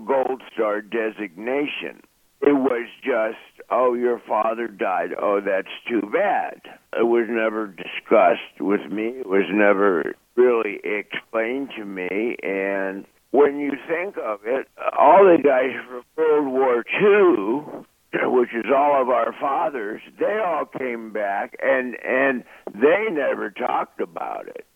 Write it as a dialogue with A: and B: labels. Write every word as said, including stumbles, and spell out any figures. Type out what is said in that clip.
A: Gold Star designation. It was just, oh, your father died. Oh, that's too bad. It was never discussed with me. It was never really explained to me. And when you think of it, all the guys from World War Two, which is all of our fathers, they all came back, and, and they never talked about it.